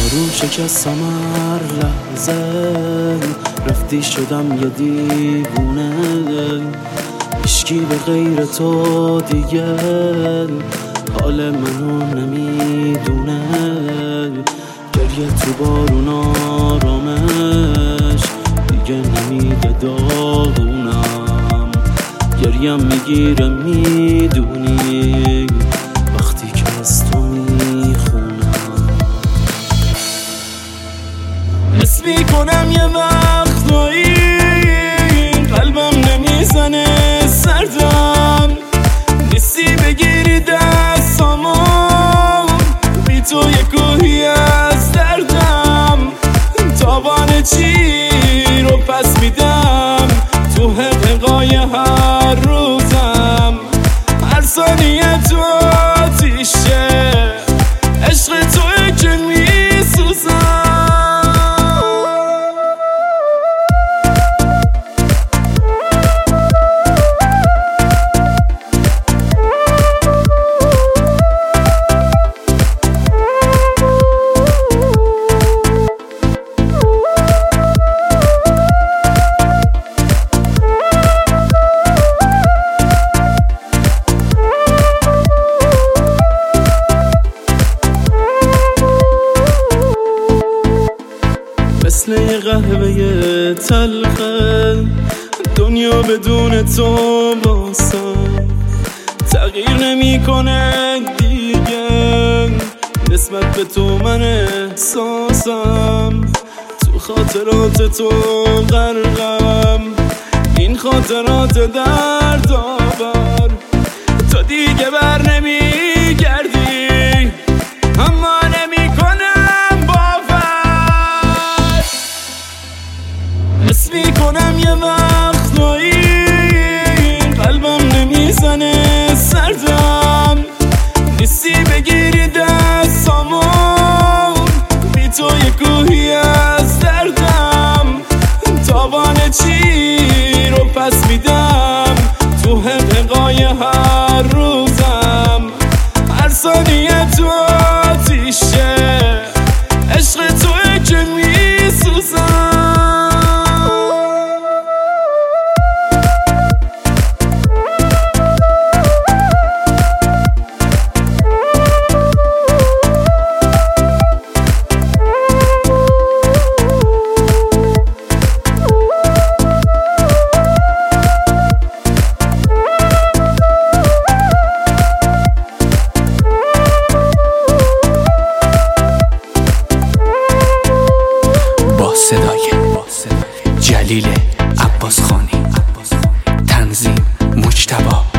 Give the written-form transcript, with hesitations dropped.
آروم شکستم هر لحظه، رفتی شدم یه دیوونه، هیچکی به غیر تو دیگه حال منو نمیدونه. گریه تو بارون آرامش دیگه نمیده داغونم، گریم میگیره میدونی وقتی که از تو میخونم. حس میکنم یه وقتایی قلبم نمیزنه سردم، نیستی بگیری دستامو، بی تو یه کوهی از دردم. تاوان چی رو پس میدم تو حقیقای هر روزم، هر ثانیه تو آتیشه عشق توی که میسوزم. مثل یه قهوه تلخه دنیا بدون تو باسم، تغییر نمیکنه دیگه نسبت به تو من احساسم. تو خاطرات تو غرقم، این خاطرات دردآور، تو دیگه بر نمیگردی اما حس میکنم یه وقتایی قلبم نمیزنه سردم، نیستی بگیری دستامو، بی تو یه کوهی از دردم. تاوان چی رو پس میدم تو حقیقای هر روزم، هر ثانیه تو آتیشه عشق توی که میسوزم. صدای جلیل عباس خانی، تنظیم مجتبی